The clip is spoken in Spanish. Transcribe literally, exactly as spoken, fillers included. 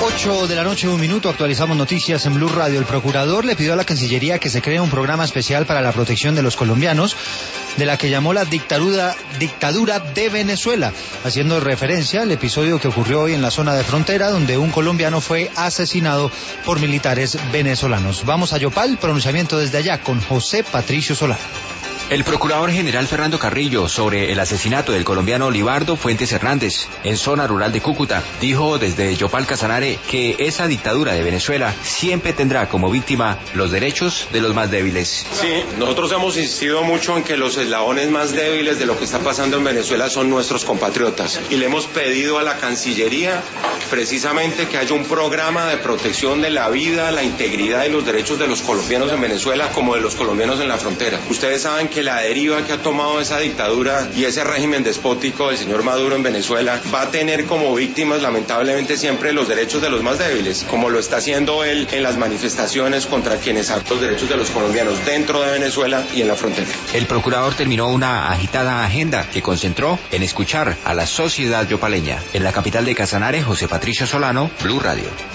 ocho de la noche, un minuto, actualizamos noticias en Blue Radio. El procurador le pidió a la Cancillería que se cree un programa especial para la protección de los colombianos, de la que llamó la dictadura, dictadura de Venezuela, haciendo referencia al episodio que ocurrió hoy en la zona de frontera, donde un colombiano fue asesinado por militares venezolanos. Vamos a Yopal, pronunciamiento desde allá con José Patricio Solano. El procurador general Fernando Carrillo sobre el asesinato del colombiano Libardo Fuentes Hernández en zona rural de Cúcuta dijo desde Yopal Casanare que esa dictadura de Venezuela siempre tendrá como víctima los derechos de los más débiles. Sí, nosotros hemos insistido mucho en que los eslabones más débiles de lo que está pasando en Venezuela son nuestros compatriotas y le hemos pedido a la Cancillería precisamente que haya un programa de protección de la vida, la integridad y los derechos de los colombianos en Venezuela como de los colombianos en la frontera. Ustedes saben que que la deriva que ha tomado esa dictadura y ese régimen despótico del señor Maduro en Venezuela va a tener como víctimas lamentablemente siempre los derechos de los más débiles, como lo está haciendo él en las manifestaciones contra quienes actan los derechos de los colombianos dentro de Venezuela y en la frontera. El procurador terminó una agitada agenda que concentró en escuchar a la sociedad yopaleña. En la capital de Casanare, José Patricio Solano, Blue Radio.